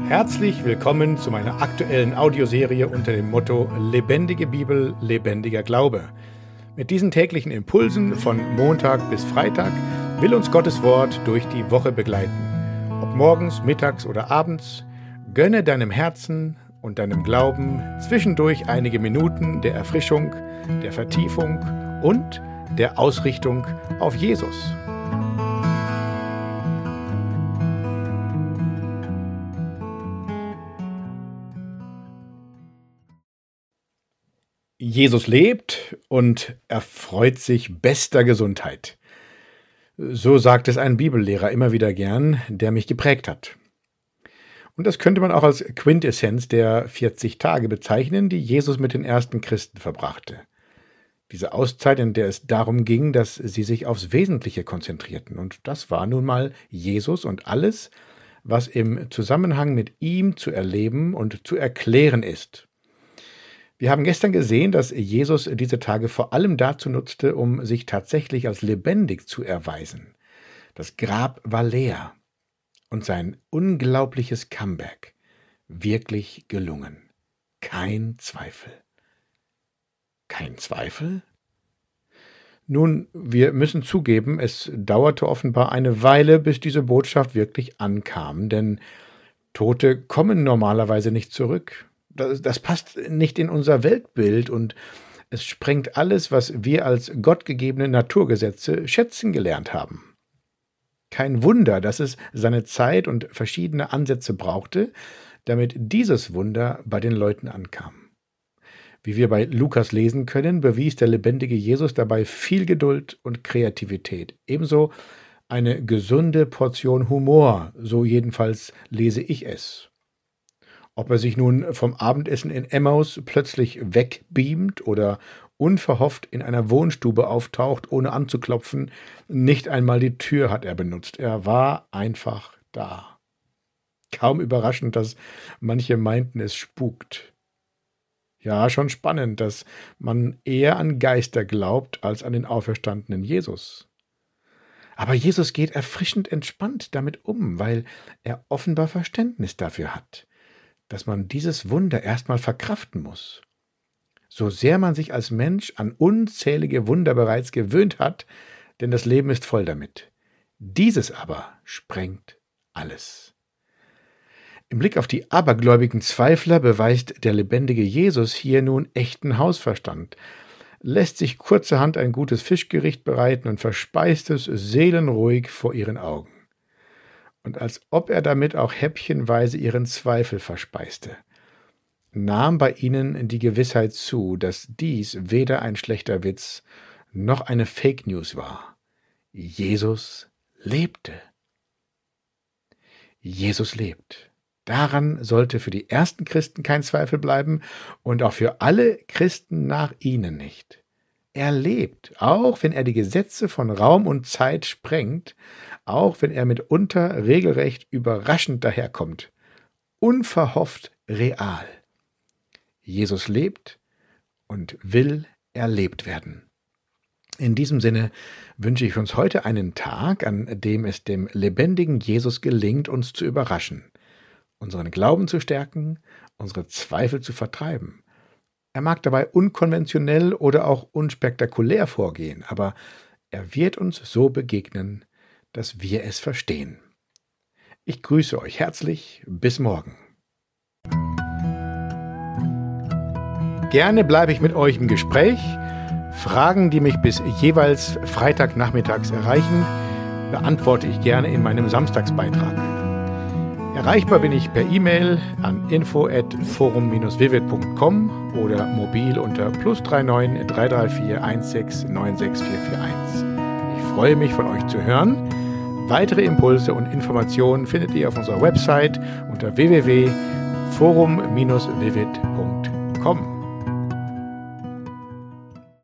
Herzlich willkommen zu meiner aktuellen Audioserie unter dem Motto Lebendige Bibel, lebendiger Glaube. Mit diesen täglichen Impulsen von Montag bis Freitag will uns Gottes Wort durch die Woche begleiten. Ob morgens, mittags oder abends, gönne deinem Herzen und deinem Glauben zwischendurch einige Minuten der Erfrischung, der Vertiefung und der Ausrichtung auf Jesus. Jesus lebt und erfreut sich bester Gesundheit. So sagt es ein Bibellehrer immer wieder gern, der mich geprägt hat. Und das könnte man auch als Quintessenz der 40 Tage bezeichnen, die Jesus mit den ersten Christen verbrachte. Diese Auszeit, in der es darum ging, dass sie sich aufs Wesentliche konzentrierten. Und das war nun mal Jesus und alles, was im Zusammenhang mit ihm zu erleben und zu erklären ist. Wir haben gestern gesehen, dass Jesus diese Tage vor allem dazu nutzte, um sich tatsächlich als lebendig zu erweisen. Das Grab war leer und sein unglaubliches Comeback wirklich gelungen. Kein Zweifel. Kein Zweifel? Nun, wir müssen zugeben, es dauerte offenbar eine Weile, bis diese Botschaft wirklich ankam, denn Tote kommen normalerweise nicht zurück. Das passt nicht in unser Weltbild und es sprengt alles, was wir als gottgegebene Naturgesetze schätzen gelernt haben. Kein Wunder, dass es seine Zeit und verschiedene Ansätze brauchte, damit dieses Wunder bei den Leuten ankam. Wie wir bei Lukas lesen können, bewies der lebendige Jesus dabei viel Geduld und Kreativität. Ebenso eine gesunde Portion Humor, so jedenfalls lese ich es. Ob er sich nun vom Abendessen in Emmaus plötzlich wegbeamt oder unverhofft in einer Wohnstube auftaucht, ohne anzuklopfen, nicht einmal die Tür hat er benutzt. Er war einfach da. Kaum überraschend, dass manche meinten, es spukt. Ja, schon spannend, dass man eher an Geister glaubt, als an den auferstandenen Jesus. Aber Jesus geht erfrischend entspannt damit um, weil er offenbar Verständnis dafür hat, dass man dieses Wunder erstmal verkraften muss. So sehr man sich als Mensch an unzählige Wunder bereits gewöhnt hat, denn das Leben ist voll damit. Dieses aber sprengt alles. Im Blick auf die abergläubigen Zweifler beweist der lebendige Jesus hier nun echten Hausverstand, lässt sich kurzerhand ein gutes Fischgericht bereiten und verspeist es seelenruhig vor ihren Augen. Und als ob er damit auch häppchenweise ihren Zweifel verspeiste, nahm bei ihnen die Gewissheit zu, dass dies weder ein schlechter Witz noch eine Fake News war. Jesus lebte. Jesus lebt. Daran sollte für die ersten Christen kein Zweifel bleiben und auch für alle Christen nach ihnen nicht. Er lebt, auch wenn er die Gesetze von Raum und Zeit sprengt, auch wenn er mitunter regelrecht überraschend daherkommt. Unverhofft real. Jesus lebt und will erlebt werden. In diesem Sinne wünsche ich uns heute einen Tag, an dem es dem lebendigen Jesus gelingt, uns zu überraschen, unseren Glauben zu stärken, unsere Zweifel zu vertreiben. Er mag dabei unkonventionell oder auch unspektakulär vorgehen, aber er wird uns so begegnen, dass wir es verstehen. Ich grüße euch herzlich, bis morgen. Gerne bleibe ich mit euch im Gespräch. Fragen, die mich bis jeweils Freitagnachmittags erreichen, beantworte ich gerne in meinem Samstagsbeitrag. Erreichbar bin ich per E-Mail an info@forum-vivid.com oder mobil unter +39 334 16 96 441. Ich freue mich, von euch zu hören. Weitere Impulse und Informationen findet ihr auf unserer Website unter www.forum-vivid.com.